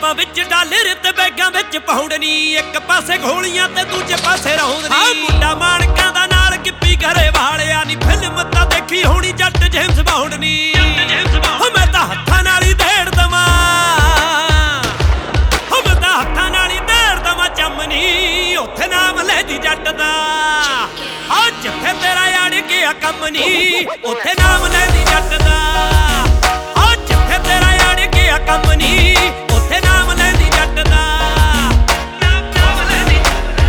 ਜੇਬਾਂ ਵਿੱਚ ਡਾਲਰ ਤੇ ਬੈਗਾਂ ਵਿੱਚ ਪਾਉਂਡ ਨੀ। ਇੱਕ ਪਾਸੇ ਗੋਲੀਆਂ ਤੇ ਦੂਜੇ ਪਾਸੇ ਰੌਂਦ ਨੀ। ਮੁੰਡਾ ਮਾਣਕਾਂ ਦਾ ਨਾਲ ਕਿੱਪੀ ਘਰੇ ਵਾਲਿਆ ਨੀ। ਫਿਲਮ ਤਾਂ ਦੇਖੀ ਹੋਣੀ ਜੱਟ ਜੇਮਸ ਬੌਂਡ ਨੀ। ਹੋ ਮੈਂ ਤਾਂ ਹੱਥਾਂ ਨਾਲ ਹੀ ਦੇੜ ਦਵਾਂ, ਹੋ ਮੈਂ ਤਾਂ ਹੱਥਾਂ ਨਾਲ ਹੀ ਦੇੜ ਦਵਾਂ ਚੰਮਨੀ। ਉੱਥੇ ਨਾਮ ਲੈ ਦੀ ਜੱਟ ਦਾ, ਆ ਜਿੱਥੇ ਤੇਰਾ ਅੜ ਗਿਆ ਕੰਮ ਨੀ। ਉੱਥੇ ਨਾਮ ਲੈ ਦੀ ਜੱਟ ਦਾ, ਆ ਜਿੱਥੇ ਤੇਰਾ ਅੜ ਗਿਆ ਕੰਮ ਨੀ। ਉੱਥੇ ਨਾਮ ਲੈ ਦੀ ਜੱਟ ਦਾ, ਨਾਮ ਲੈ ਦੀ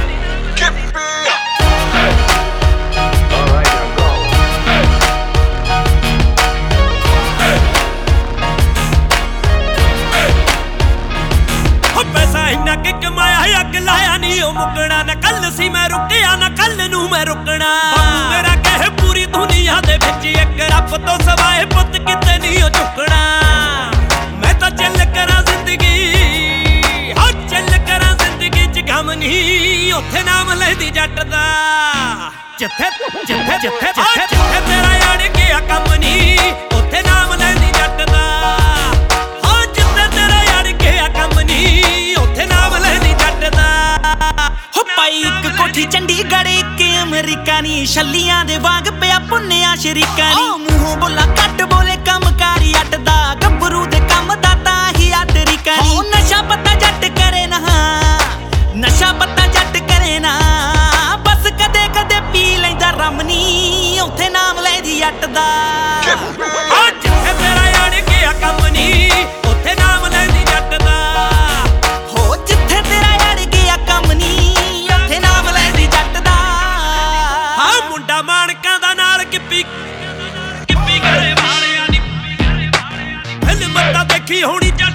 ਪੈਸਾ ਇੰਨਾ ਕਿ ਕਮਾਇਆ ਅੱਗ ਲਾਇਆ ਨੀ ਉਹ ਮੁੱਕਣਾ ਨਾ। ਕੱਲ ਸੀ ਮੈਂ ਰੁਕਿਆ ਨਾ ਕੱਲ ਨੂੰ ਮੈਂ ਰੁਕਣਾ। ਬਾਪੂ ਮੇਰਾ ਕਹੇ ਪੂਰੀ ਦੁਨੀਆ ਦੇ ਵਿੱਚ ਇੱਕ ਰੱਬ ਤੋਂ ਸਵਾਏ ਪੁੱਤ ਕਿਤੇ ਨਹੀਂ ਉਹ ਝੁਕਣਾ। ਮੈਂ ਤਾਂ ਚੱਲ ਕਰਾਂ ਜ਼ਿੰਦਗੀ, ਹਾਂ ਚੱਲ ਕਰਾਂ ਜ਼ਿੰਦਗੀ ਚ ਗਮ ਨੀ। ਉੱਥੇ ਨਾਮ ਲੈਦੀ ਜੱਟ ਦਾ, ਜਿੱਥੇ ਜਿੱਥੇ ਜਿੱਥੇ ਜਿੱਥੇ ਤੇਰਾ ਅੜ ਗਿਆ ਕੰਮ ਨੀ। ਉੱਥੇ ਨਾਮ ਲੈਦੀ ਜੱਟ ਦਾ, ਹਾਂ ਜਿੱਥੇ ਤੇਰਾ ਅੜ ਗਿਆ ਕੰਮ ਨੀ। ਉੱਥੇ ਨਾਮ ਲੈਦੀ ਜੱਟ ਦਾ। ਹੋ ਪਾਈ ਇੱਕ ਕੋਠੀ ਚੰਡੀਗੜ੍ਹ ਇੱਕ ਅਮਰੀਕਾ ਨੀ। ਛੱਲੀਆਂ ਦੇ ਵਾਂਗ ਪਿਆ ਪੁੰਨਿਆ ਸ਼ਰੀਕਾ ਨੀ। ਮੂੰਹੋਂ ਬੋਲਾ ਕੱਟ ਬੋਲੇ ਕੰਮਕਾਰੀ ਅੱਟ ਦਾ। ਗੱਭਰੂ ਦੇ ਕੰਮ ਦਾ ਤਾਂ ਹੀ ਆ ਤਰੀਕਾ ਨੀ। ਨਸ਼ਾ ਪੱਤਾ ਜੱਟ ਕਰੇ ਨਾ, ਨਸ਼ਾ ਪੱਤਾ ਜੱਟ ਕਰੇ ਨਾ। ਬਸ ਕਦੇ ਕਦੇ ਪੀ ਲੈਂਦਾ ਰਮ ਨੀ। ਉੱਥੇ ਨਾਮ ਲੈਦੀ ਜੱਟ ਦਾ, ਆ ਜਿੱਥੇ ਤੇਰਾ ਅੜ ਗਿਆ ਕੰਮ ਨੀ। ਉੱਥੇ ਨਾਮ ਲੈਦੀ ਜੱਟ ਦਾ, ਹੋ ਜਿੱਥੇ ਤੇਰਾ ਅੜ ਗਿਆ ਕੰਮ ਨੀ। ਉੱਥੇ ਨਾਮ ਲੈਦੀ ਜੱਟ ਦਾ। ਹਾਂ ਮੁੰਡਾ ਮਾਣਕਾਂ ਦਾ ਨਾਲ ਕਿੱਪੀ ਘਰੇ ਵਾਲਿਆ ਨੀ। ਫਿਲਮ ਤਾਂ ਦੇਖੀ ਹੋਣੀ